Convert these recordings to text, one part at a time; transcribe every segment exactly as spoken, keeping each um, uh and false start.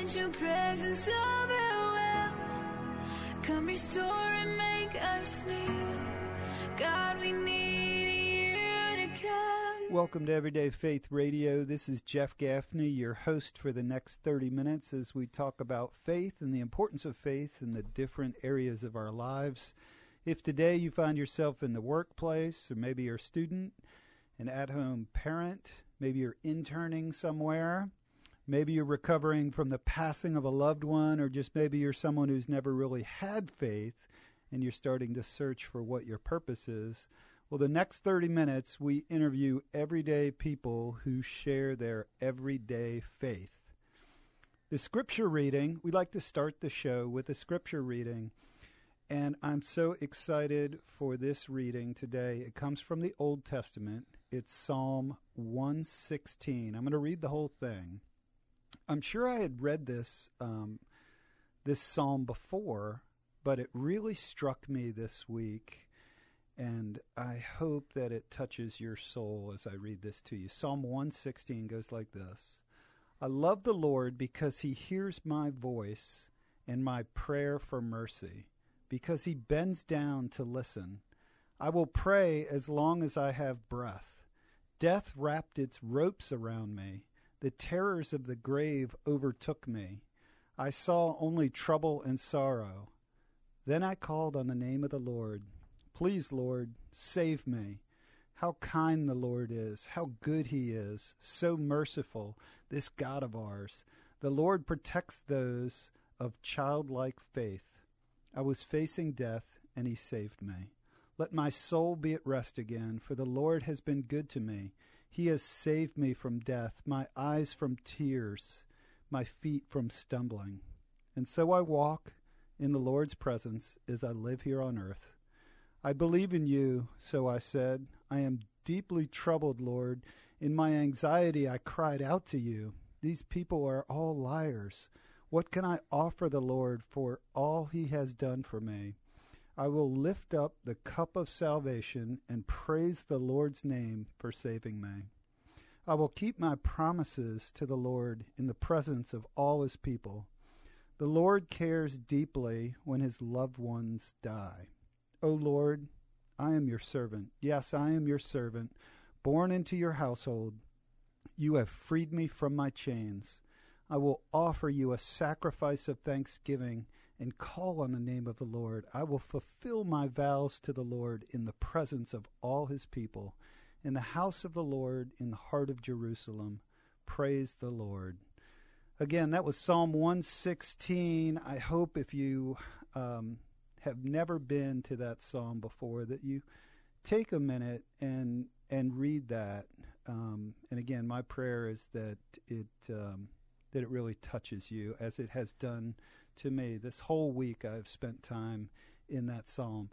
Let your presence overwhelm. Come restore and make us new. God, we need you to come. Welcome to Everyday Faith Radio. This is Jeff Gaffney, your host for the next thirty minutes as we talk about faith and the importance of faith in the different areas of our lives. If today you find yourself in the workplace, or maybe you're a student, an at-home parent, maybe you're interning somewhere, maybe you're recovering from the passing of a loved one, or just maybe you're someone who's never really had faith and you're starting to search for what your purpose is. Well, the next thirty minutes, we interview everyday people who share their everyday faith. The scripture reading, we like to start the show with a scripture reading, and I'm so excited for this reading today. It comes from the Old Testament. It's Psalm one sixteen. I'm going to read the whole thing. I'm sure I had read this um, this psalm before, but it really struck me this week, and I hope that it touches your soul as I read this to you. Psalm one sixteen goes like this. I love the Lord because he hears my voice and my prayer for mercy, because he bends down to listen. I will pray as long as I have breath. Death wrapped its ropes around me. The terrors of the grave overtook me. I saw only trouble and sorrow. Then I called on the name of the Lord. Please, Lord, save me. How kind the Lord is, how good he is, so merciful, this God of ours. The Lord protects those of childlike faith. I was facing death, and he saved me. Let my soul be at rest again, for the Lord has been good to me. He has saved me from death, my eyes from tears, my feet from stumbling. And so I walk in the Lord's presence as I live here on earth. I believe in you, so I said. I am deeply troubled, Lord. In my anxiety I cried out to you. These people are all liars. What can I offer the Lord for all he has done for me? I will lift up the cup of salvation and praise the Lord's name for saving me. I will keep my promises to the Lord in the presence of all his people. The Lord cares deeply when his loved ones die. O Lord, I am your servant. Yes, I am your servant, born into your household. You have freed me from my chains. I will offer you a sacrifice of thanksgiving and call on the name of the Lord. I will fulfill my vows to the Lord in the presence of all his people. In the house of the Lord, in the heart of Jerusalem, praise the Lord. Again, that was Psalm one sixteen. I hope if you um, have never been to that psalm before, that you take a minute and and read that. Um, and again, my prayer is that it um, that it really touches you, as it has done to me. This whole week I've spent time in that psalm.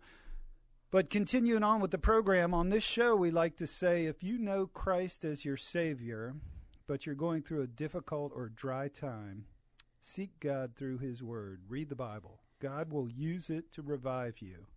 But continuing on with the program, on this show we like to say, if you know Christ as your Savior, but you're going through a difficult or dry time, seek God through his word. Read the Bible. God will use it to revive you.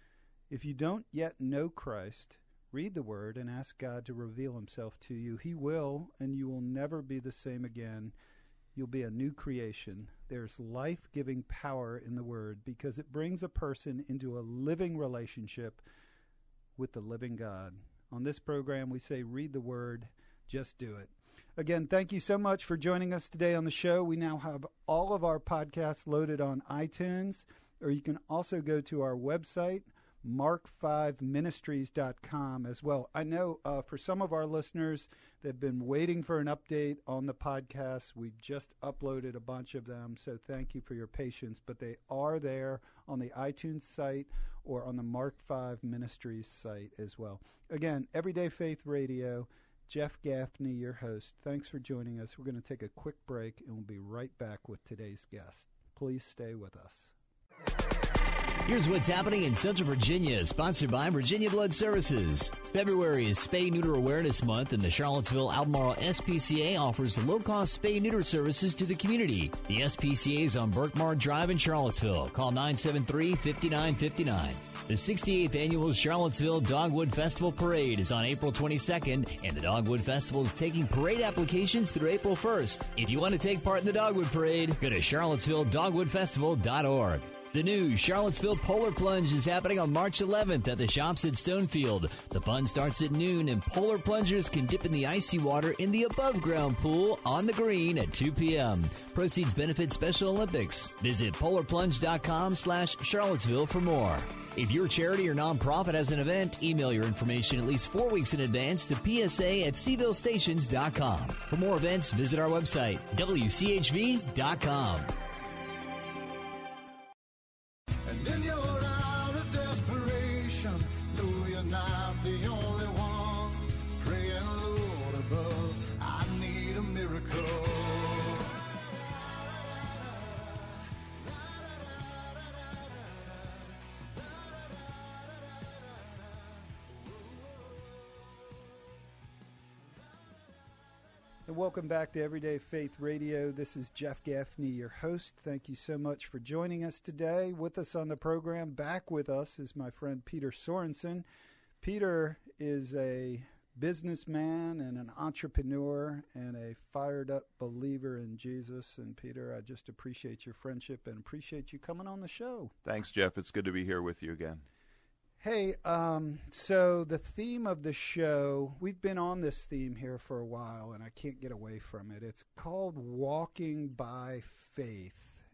If you don't yet know Christ, read the word and ask God to reveal himself to you. He will, and you will never be the same again. You'll be a new creation. There's life-giving power in the word because it brings a person into a living relationship with the living God. On this program, we say, read the word, just do it. Again, thank you so much for joining us today on the show. We now have all of our podcasts loaded on iTunes, or you can also go to our website, mark five ministries dot com as well. I know uh, for some of our listeners, they've been waiting for an update on the podcast. We just uploaded a bunch of them, so thank you for your patience. But they are there on the iTunes site or on the Mark five Ministries site as well. Again, Everyday Faith Radio, Jeff Gaffney, your host. Thanks for joining us. We're going to take a quick break, and we'll be right back with today's guest. Please stay with us. Here's what's happening in Central Virginia, sponsored by Virginia Blood Services. February is Spay-Neuter Awareness Month, and the Charlottesville-Albemarle S P C A offers low-cost spay-neuter services to the community. The S P C A is on Burkmar Drive in Charlottesville. Call nine seven three, five nine five nine. The sixty-eighth Annual Charlottesville Dogwood Festival Parade is on April twenty-second, and the Dogwood Festival is taking parade applications through April first. If you want to take part in the Dogwood Parade, go to charlottesville dogwood festival dot org. The new Charlottesville Polar Plunge is happening on March eleventh at the shops at Stonefield. The fun starts at noon, and polar plungers can dip in the icy water in the above-ground pool on the green at two p.m. Proceeds benefit Special Olympics. Visit polar plunge dot com slash Charlottesville for more. If your charity or nonprofit has an event, email your information at least four weeks in advance to p s a at seville stations dot com. For more events, visit our website, w c h v dot com. And in your hour of desperation, know you're not the only one. Praying, Lord above, I need a miracle. And welcome back to Everyday Faith Radio. This is Jeff Gaffney, your host. Thank you so much for joining us today. With us on the program, back with us, is my friend Peter Sorensen. Peter is a businessman and an entrepreneur and a fired-up believer in Jesus. And, Peter, I just appreciate your friendship and appreciate you coming on the show. Thanks, Jeff. It's good to be here with you again. Hey, um, so the theme of the show, we've been on this theme here for a while, and I can't get away from it. It's called Walking by Faith.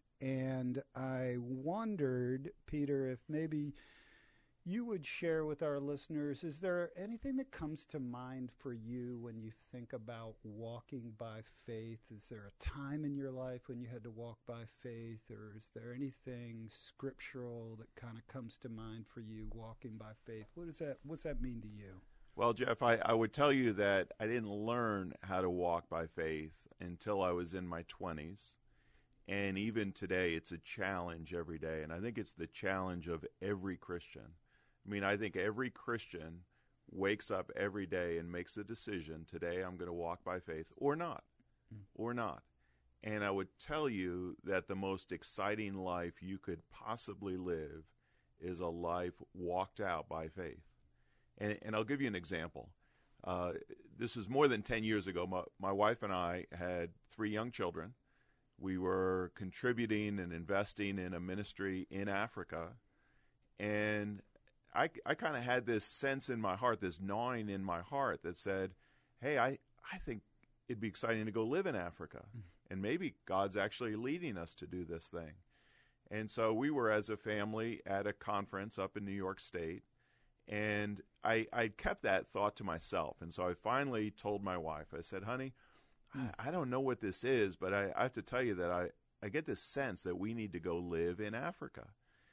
And I wondered, Peter, if maybe you would share with our listeners, is there anything that comes to mind for you when you think about walking by faith? Is there a time in your life when you had to walk by faith, or is there anything scriptural that kind of comes to mind for you walking by faith? What does that, what's that mean to you? Well, Jeff, I, I would tell you that I didn't learn how to walk by faith until I was in my twenties. And even today, it's a challenge every day. And I think it's the challenge of every Christian. I mean, I think every Christian wakes up every day and makes a decision, today I'm going to walk by faith, or not, mm. or not. And I would tell you that the most exciting life you could possibly live is a life walked out by faith. And, and I'll give you an example. Uh, this was more than ten years ago. My, my wife and I had three young children. We were contributing and investing in a ministry in Africa, and I, I kind of had this sense in my heart, this gnawing in my heart that said, hey, I, I think it'd be exciting to go live in Africa. Mm. And maybe God's actually leading us to do this thing. And so we were, as a family, at a conference up in New York State. And I, I kept that thought to myself. And so I finally told my wife, I said, honey, mm. I, I don't know what this is, but I, I have to tell you that I, I get this sense that we need to go live in Africa.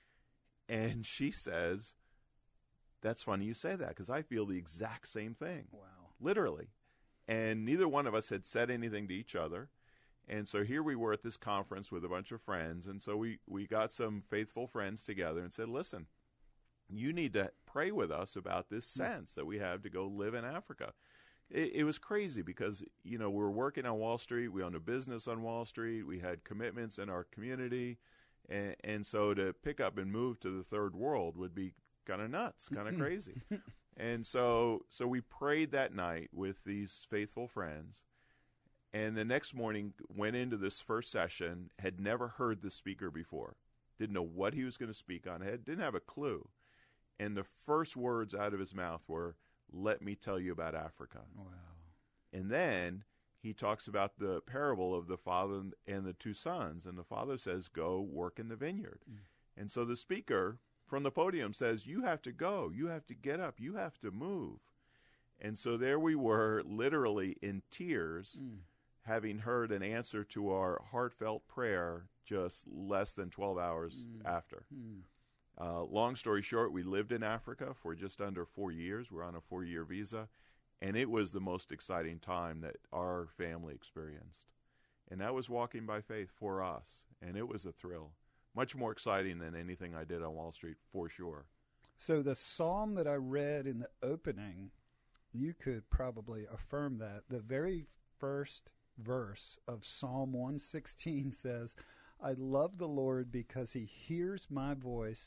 And she says, that's funny you say that, because I feel the exact same thing. Wow. Literally. And neither one of us had said anything to each other. And so here we were at this conference with a bunch of friends. And so we, we got some faithful friends together and said, listen, you need to pray with us about this sense that we have to go live in Africa. It, it was crazy because, you know, we were working on Wall Street. We owned a business on Wall Street. We had commitments in our community. And, and so to pick up and move to the third world would be kind of nuts, kind of crazy. And so so we prayed that night with these faithful friends, and the next morning went into this first session, had never heard the speaker before, didn't know what he was going to speak on, had, didn't have a clue. And the first words out of his mouth were, let me tell you about Africa. Wow. And then he talks about the parable of the father and the two sons, and the father says, go work in the vineyard. Mm. And so the speaker from the podium says, you have to go, you have to get up, you have to move. And so there we were, literally in tears, mm. having heard an answer to our heartfelt prayer just less than twelve hours mm. after. Mm. Uh, long story short, we lived in Africa for just under four years. We're on a four-year visa, and it was the most exciting time that our family experienced. And that was walking by faith for us, and it was a thrill. Much more exciting than anything I did on Wall Street, for sure. So the psalm that I read in the opening, you could probably affirm that. The very first verse of Psalm one sixteen says, I love the Lord because he hears my voice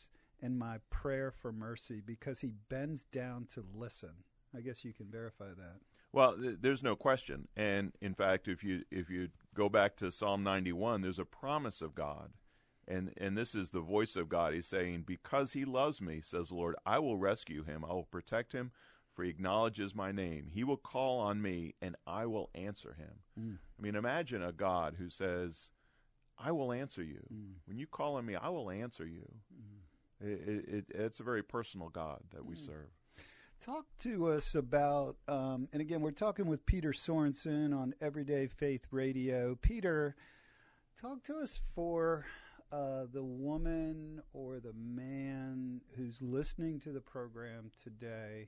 and my prayer for mercy, because he bends down to listen. I guess you can verify that. Well, th- there's no question. And in fact, if you if you go back to Psalm ninety-one, there's a promise of God. And and this is the voice of God. He's saying, because he loves me, says the Lord, I will rescue him. I will protect him, for he acknowledges my name. He will call on me, and I will answer him. Mm. I mean, imagine a God who says, I will answer you. Mm. When you call on me, I will answer you. Mm. It, it, it, it's a very personal God that we mm. serve. Talk to us about, um, and again, we're talking with Peter Sorensen on Everyday Faith Radio. Peter, talk to us for uh, the woman or the man who's listening to the program today,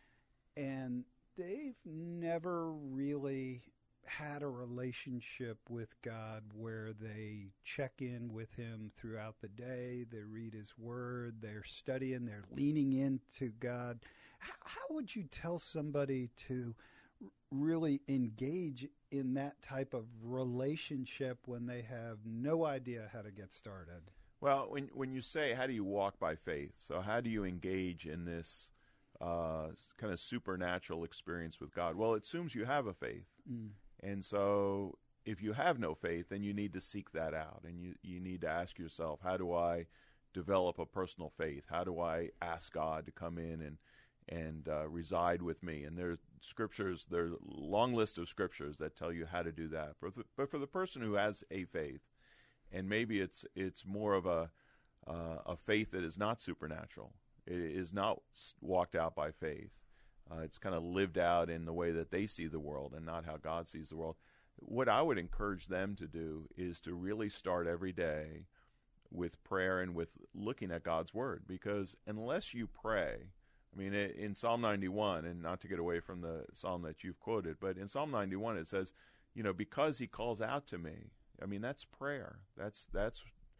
and they've never really had a relationship with God where they check in with him throughout the day, they read his word, they're studying, they're leaning into God. How, how would you tell somebody to r- really engage in that type of relationship when they have no idea how to get started? Well, when when you say, how do you walk by faith? So how do you engage in this uh, kind of supernatural experience with God? Well, it assumes you have a faith. Mm. And so if you have no faith, then you need to seek that out. And you, you need to ask yourself, how do I develop a personal faith? How do I ask God to come in and and uh, reside with me? And there's scriptures, there's a long list of scriptures that tell you how to do that. But, the, but for the person who has a faith, and maybe it's it's more of a uh, a faith that is not supernatural, it is not walked out by faith. Uh, it's kind of lived out in the way that they see the world and not how God sees the world. What I would encourage them to do is to really start every day with prayer and with looking at God's Word, because unless you pray, I mean, in Psalm ninety-one, and not to get away from the psalm that you've quoted, but in Psalm ninety-one it says, you know, because he calls out to me. I mean, that's prayer. That's, that's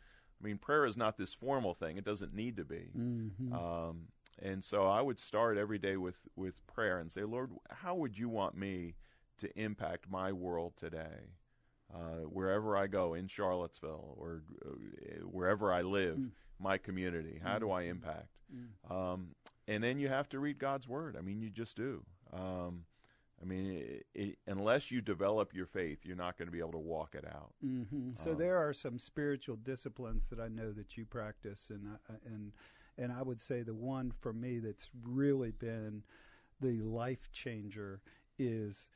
I mean, prayer is not this formal thing. It doesn't need to be. Mm-hmm. Um And so I would start every day with, with prayer and say, Lord, how would you want me to impact my world today? Uh, wherever I go, in Charlottesville or uh, wherever I live, mm. my community, how mm. do I impact? Mm. Um, and then you have to read God's Word. I mean, you just do. Um, I mean, it, it, unless you develop your faith, you're not going to be able to walk it out. Mm-hmm. So um, there are some spiritual disciplines that I know that you practice, and uh, and And I would say the one for me that's really been the life changer is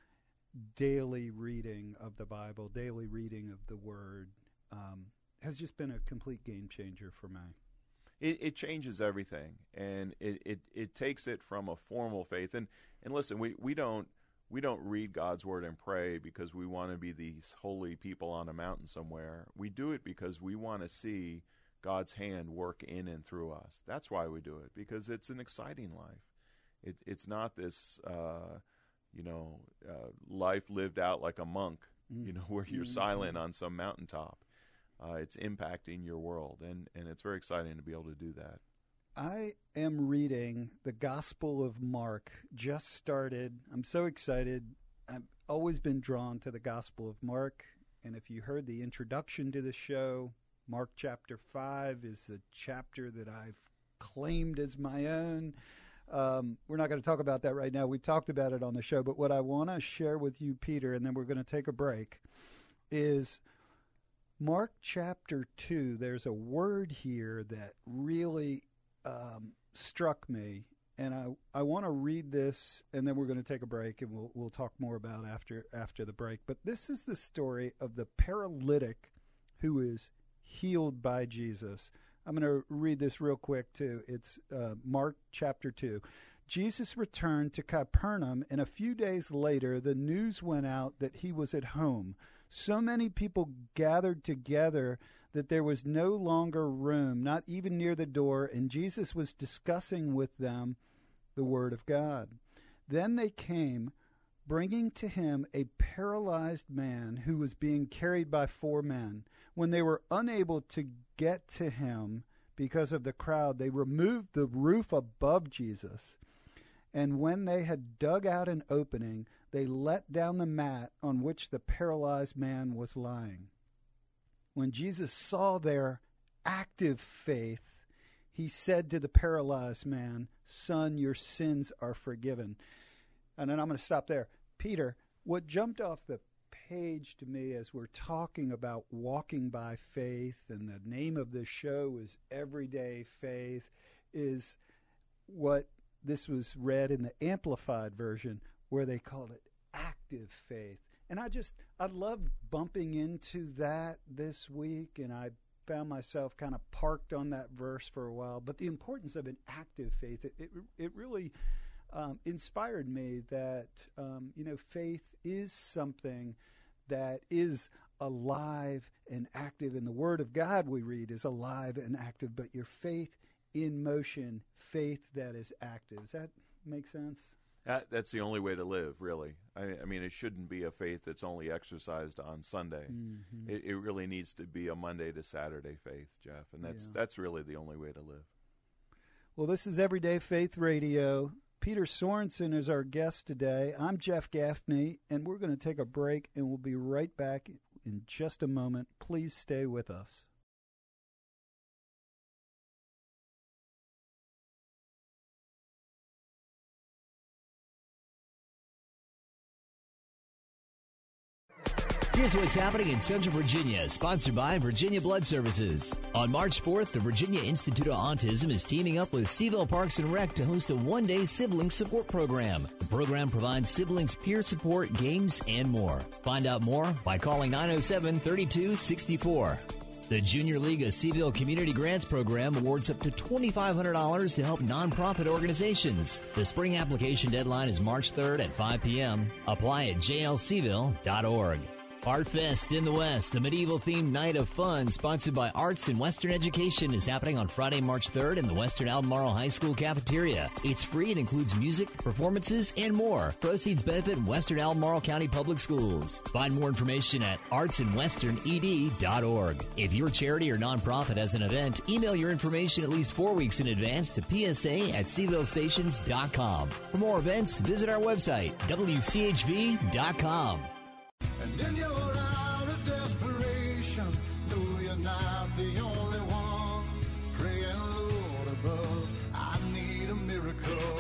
daily reading of the Bible, daily reading of the Word, um, has just been a complete game changer for me. It, it changes everything, and it, it, it takes it from a formal faith. And, and listen, we, we don't we don't read God's Word and pray because we want to be these holy people on a mountain somewhere. We do it because we want to see God's hand work in and through us. That's why we do it, because it's an exciting life. It, it's not this, uh, you know, uh, life lived out like a monk, mm. you know, where you're mm-hmm. silent on some mountaintop. Uh, it's impacting your world, and, and it's very exciting to be able to do that. I am reading the Gospel of Mark, just started. I'm so excited. I've always been drawn to the Gospel of Mark, and if you heard the introduction to the show, Mark chapter five is the chapter that I've claimed as my own. Um, we're not going to talk about that right now. We talked about it on the show, but what I want to share with you, Peter, and then we're going to take a break, is Mark chapter two. There's a word here that really um, struck me, and I, I want to read this, and then we're going to take a break, and we'll we'll talk more about after after the break. But this is the story of the paralytic who is healed by Jesus. I'm going to read this real quick, too. It's uh, Mark chapter two. Jesus returned to Capernaum, and a few days later, the news went out that he was at home. So many people gathered together that there was no longer room, not even near the door, and Jesus was discussing with them the Word of God. Then they came, bringing to him a paralyzed man who was being carried by four men. When they were unable to get to him because of the crowd, they removed the roof above Jesus. And when they had dug out an opening, they let down the mat on which the paralyzed man was lying. When Jesus saw their active faith, he said to the paralyzed man, "Son, your sins are forgiven." And then I'm going to stop there. Peter, what jumped off the page to me as we're talking about walking by faith, and the name of this show is Everyday Faith, is what this was read in the Amplified version, where they called it active faith. And I just, I loved bumping into that this week, and I found myself kind of parked on that verse for a while. But the importance of an active faith, it it, it really um, inspired me that, um, you know, faith is something that is alive and active. And the Word of God we read is alive and active, but your faith in motion, faith that is active. Does that make sense? That, that's the only way to live, really. I, I mean, it shouldn't be a faith that's only exercised on Sunday. Mm-hmm. It, it really needs to be a Monday to Saturday faith, Jeff, and that's yeah. that's really the only way to live. Well, this is Everyday Faith Radio. Peter Sorensen is our guest today. I'm Jeff Gaffney, and we're going to take a break, and we'll be right back in just a moment. Please stay with us. Here's what's happening in Central Virginia, sponsored by Virginia Blood Services. On March fourth, the Virginia Institute of Autism is teaming up with Seaville Parks and Rec to host a one-day sibling support program. The program provides siblings peer support, games, and more. Find out more by calling nine oh seven, three two six four. The Junior League of Seaville Community Grants Program awards up to twenty-five hundred dollars to help nonprofit organizations. The spring application deadline is March third at five p.m. Apply at j l seaville dot org. Art Fest in the West, a medieval-themed night of fun sponsored by Arts and Western Education, is happening on Friday, March third in the Western Albemarle High School cafeteria. It's free and includes music, performances, and more. Proceeds benefit Western Albemarle County Public Schools. Find more information at arts and western e d dot org. If your charity or nonprofit has an event, email your information at least four weeks in advance to p s a at seaville stations dot com. For more events, visit our website, w c h v dot com. And then you're out of desperation. No, you're not the only one. Praying, Lord above, I need a miracle.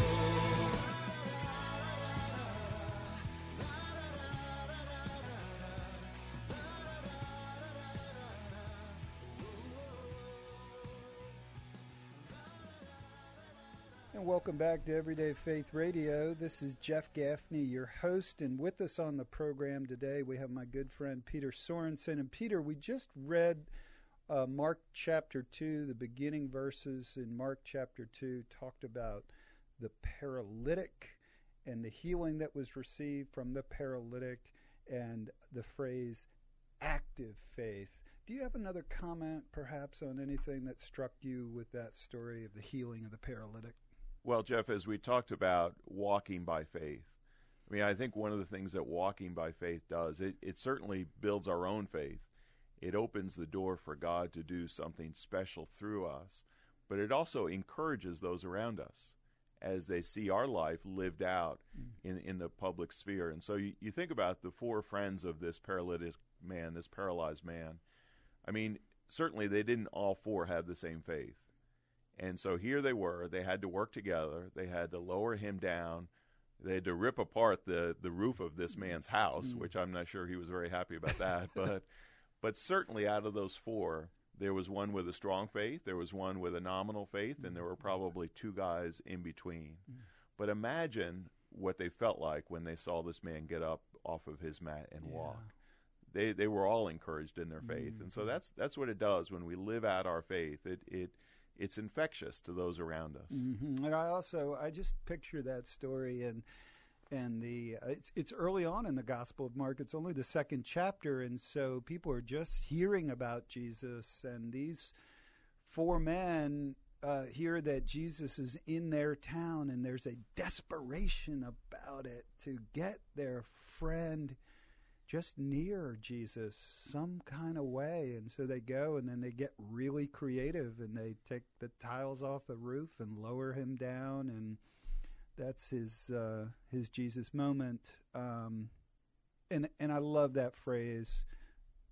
And welcome back to Everyday Faith Radio. This is Jeff Gaffney, your host, and with us on the program today we have my good friend Peter Sorensen. And Peter, we just read uh, Mark chapter two, the beginning verses in Mark chapter two talked about the paralytic and the healing that was received from the paralytic, and the phrase active faith. Do you have another comment perhaps on anything that struck you with that story of the healing of the paralytic? Well, Jeff, as we talked about walking by faith, I mean, I think one of the things that walking by faith does, it, it certainly builds our own faith. It opens the door for God to do something special through us, but it also encourages those around us as they see our life lived out in, in the public sphere. And so you, you think about the four friends of this paralytic man, this paralyzed man. I mean, certainly they didn't all four have the same faith. And so here they were. They had to work together. They had to lower him down. They had to rip apart the, the roof of this man's house, mm. which I'm not sure he was very happy about that. but but certainly out of those four, there was one with a strong faith, there was one with a nominal faith, mm. and there were probably two guys in between. Mm. But imagine what they felt like when they saw this man get up off of his mat and yeah. walk. They they were all encouraged in their faith. Mm. And so that's that's what it does when we live out our faith. It it It's infectious to those around us. Mm-hmm. And I also, I just picture that story, and and the uh, it's, it's early on in the Gospel of Mark. It's only the second chapter, and so people are just hearing about Jesus, and these four men uh, hear that Jesus is in their town, and there's a desperation about it to get their friend just near Jesus some kind of way. And so they go, and then they get really creative, and they take the tiles off the roof and lower him down, and that's his uh, his Jesus moment. Um, and and I love that phrase that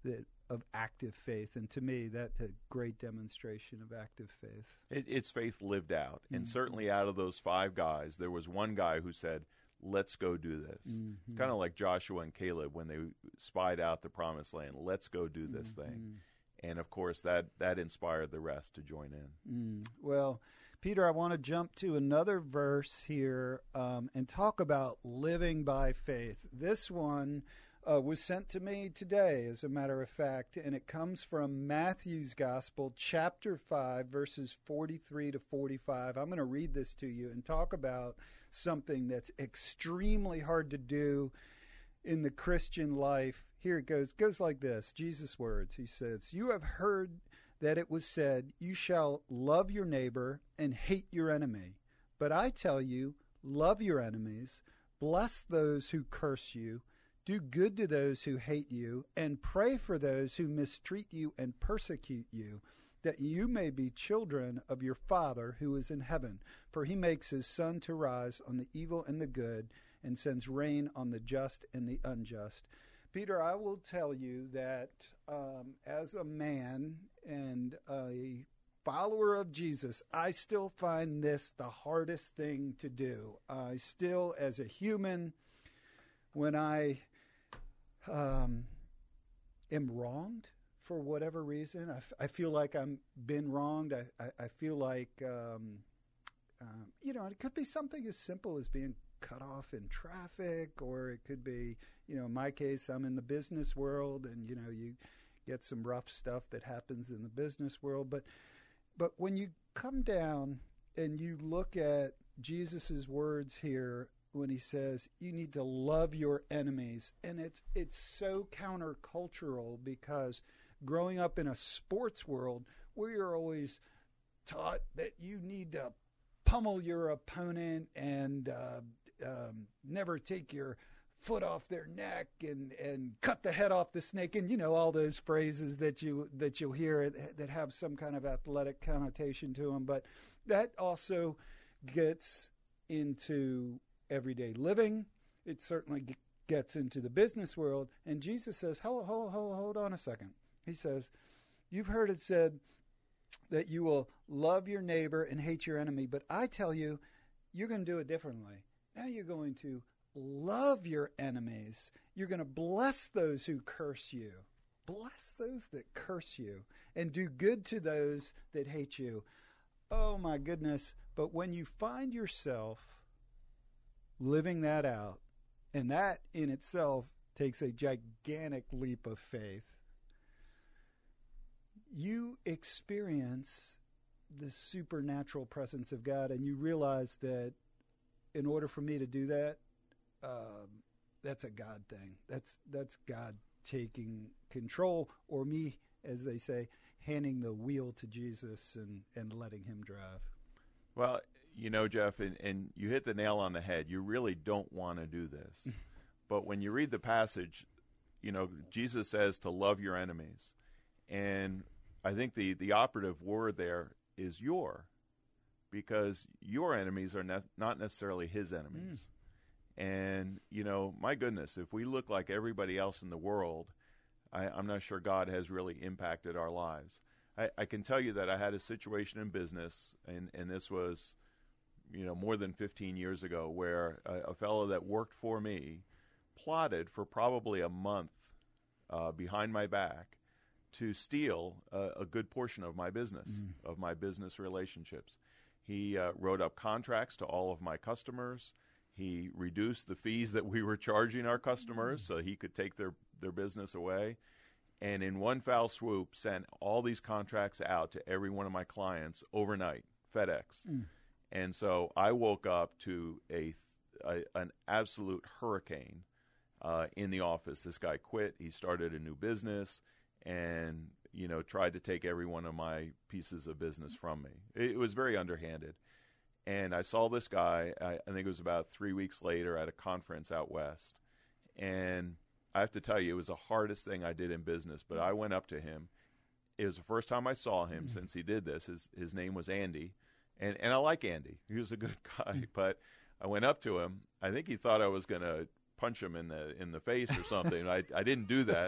of active faith. And to me, that's a great demonstration of active faith. It, it's faith lived out. And Mhm. certainly out of those five guys, there was one guy who said, let's go do this. Mhm. It's kind of like Joshua and Caleb when they spied out the promised land. Let's go do this Mhm. thing. And, of course, that, that inspired the rest to join in. Mm. Well, Peter, I want to jump to another verse here um, and talk about living by faith. This one uh, was sent to me today, as a matter of fact, and it comes from Matthew's Gospel, chapter five, verses forty-three to forty-five. I'm going to read this to you and talk about something that's extremely hard to do in the Christian life. Here it goes. It goes like this. Jesus' words. He says, "You have heard that it was said, 'You shall love your neighbor and hate your enemy.' But I tell you, love your enemies, bless those who curse you, do good to those who hate you, and pray for those who mistreat you and persecute you, that you may be children of your Father who is in heaven. For he makes his sun to rise on the evil and the good, and sends rain on the just and the unjust." Peter, I will tell you that um, as a man and a follower of Jesus, I still find this the hardest thing to do. I still, as a human, when I um, am wronged for whatever reason, I, f- I feel like I'm been wronged. I, I, I feel like, um, um, you know, it could be something as simple as being cut off in traffic, or it could be, you know, in my case, I'm in the business world, and, you know, you get some rough stuff that happens in the business world. But but when you come down and you look at Jesus's words here when he says you need to love your enemies, and it's it's so countercultural, because growing up in a sports world, we are always taught that you need to pummel your opponent and uh, um, never take your foot off their neck and, and cut the head off the snake, and you know all those phrases that you that you'll hear that have some kind of athletic connotation to them. But that also gets into everyday living. It certainly g- gets into the business world. And Jesus says, hold, hold, hold, hold on a second. He says, you've heard it said that you will love your neighbor and hate your enemy, but I tell you, you're going to do it differently. Now you're going to love your enemies. You're going to bless those who curse you. Bless those that curse you, and do good to those that hate you. Oh my goodness. But when you find yourself living that out, and that in itself takes a gigantic leap of faith, you experience the supernatural presence of God, and you realize that in order for me to do that, um, that's a God thing. That's that's God taking control, or me, as they say, handing the wheel to Jesus and, and letting him drive. Well, you know, Jeff, and, and you hit the nail on the head. You really don't want to do this. But when you read the passage, you know, Jesus says to love your enemies. And I think the, the operative word there is your, because your enemies are ne- not necessarily his enemies. Mm. And, you know, my goodness, if we look like everybody else in the world, I, I'm not sure God has really impacted our lives. I, I can tell you that I had a situation in business, and, and this was, you know, more than fifteen years ago, where a, a fellow that worked for me plotted for probably a month uh, behind my back to steal a, a good portion of my business, mm. of my business relationships. He uh, wrote up contracts to all of my customers. He reduced the fees that we were charging our customers mm. so he could take their, their business away. And in one foul swoop, sent all these contracts out to every one of my clients overnight, FedEx. Mm. And so I woke up to a, a an absolute hurricane uh, in the office. This guy quit. He started a new business and, you know, tried to take every one of my pieces of business from me. It, it was very underhanded. And I saw this guy, I, I think it was about three weeks later at a conference out west. And I have to tell you, it was the hardest thing I did in business, but I went up to him. It was the first time I saw him mm. since he did this. His his name was Andy, and, and I like Andy. He was a good guy, mm. but I went up to him. I think he thought I was going to punch him in the in the face or something. I, I didn't do that,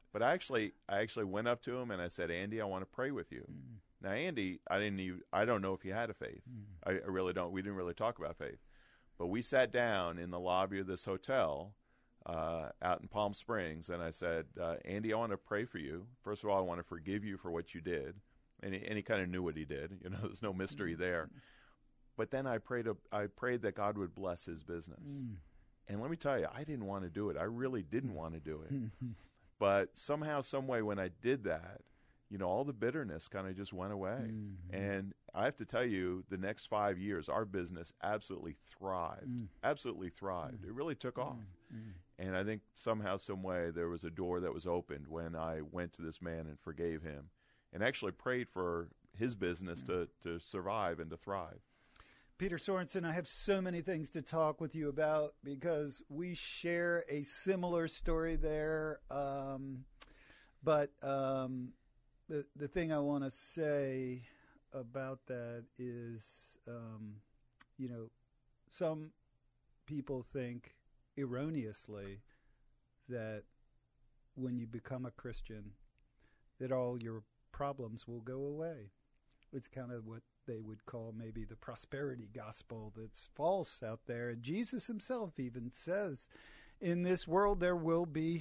But I actually, I actually went up to him and I said, Andy, I want to pray with you. Mm. Now, Andy, I didn't even, I don't know if he had a faith. Mm. I, I really don't. We didn't really talk about faith. But we sat down in the lobby of this hotel uh, out in Palm Springs, and I said, uh, Andy, I want to pray for you. First of all, I want to forgive you for what you did. And he, and he kind of knew what he did. You know, there's no mystery there. But then I prayed, a, I prayed that God would bless his business. Mm. And let me tell you, I didn't want to do it. I really didn't want to do it. But somehow, some way, when I did that, you know, all the bitterness kind of just went away. Mm-hmm. And I have to tell you, the next five years, our business absolutely thrived, mm. absolutely thrived. Mm. It really took mm. off. Mm. And I think somehow, some way, there was a door that was opened when I went to this man and forgave him and actually prayed for his business mm. to, to survive and to thrive. Peter Sorensen, I have so many things to talk with you about because we share a similar story there. Um, but um, the the thing I want to say about that is, um, you know, some people think erroneously that when you become a Christian, that all your problems will go away. It's kind of what they would call maybe the prosperity gospel that's false out there. And Jesus himself even says, in this world there will be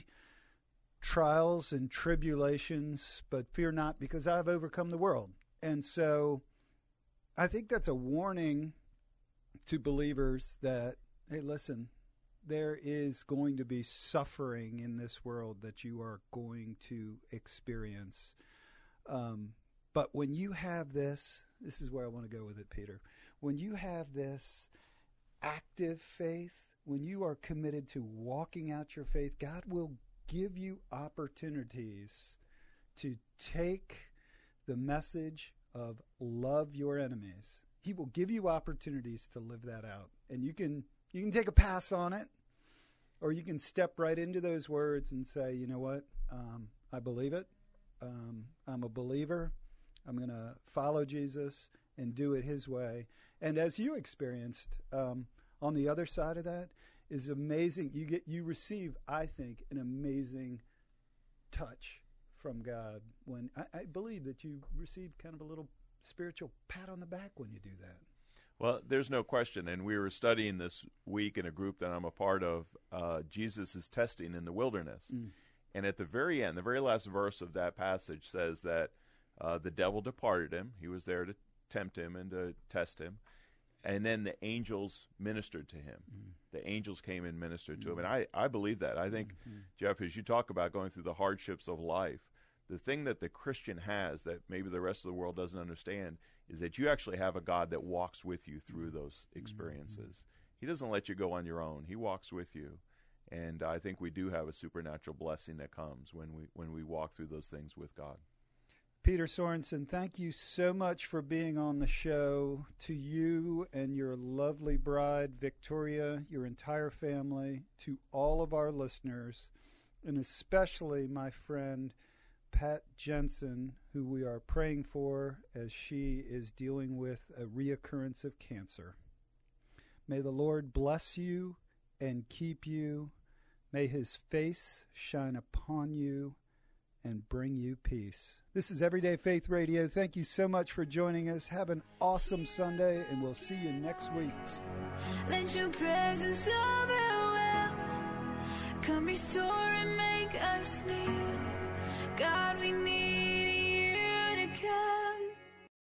trials and tribulations, but fear not because I have overcome the world. And so I think that's a warning to believers that, hey, listen, there is going to be suffering in this world that you are going to experience. Um, but when you have this, this is where I want to go with it, Peter. When you have this active faith, when you are committed to walking out your faith, God will give you opportunities to take the message of love your enemies. He will give you opportunities to live that out. And you can you can take a pass on it, or you can step right into those words and say, you know what, um, I believe it. Um, I'm a believer. I'm going to follow Jesus and do it his way. And as you experienced, um, on the other side of that is amazing. You get, you receive, I think, an amazing touch from God when I, I believe that you receive kind of a little spiritual pat on the back when you do that. Well, there's no question. And we were studying this week in a group that I'm a part of, uh, Jesus' testing in the wilderness. Mm. And at the very end, the very last verse of that passage says that Uh, the devil departed him. He was there to tempt him and to test him. And then the angels ministered to him. Mm-hmm. The angels came and ministered mm-hmm. to him. And I, I believe that. I think, mm-hmm. Jeff, as you talk about going through the hardships of life, the thing that the Christian has that maybe the rest of the world doesn't understand is that you actually have a God that walks with you through those experiences. Mm-hmm. He doesn't let you go on your own. He walks with you. And I think we do have a supernatural blessing that comes when we when we walk through those things with God. Peter Sorensen, thank you so much for being on the show. To you and your lovely bride, Victoria, your entire family, to all of our listeners, and especially my friend, Pat Jensen, who we are praying for as she is dealing with a reoccurrence of cancer. May the Lord bless you and keep you. May his face shine upon you and bring you peace. This is Everyday Faith Radio. Thank you so much for joining us. Have an awesome Sunday, and we'll see you next week. Let your presence overwhelm, come restore and make us new. God, we need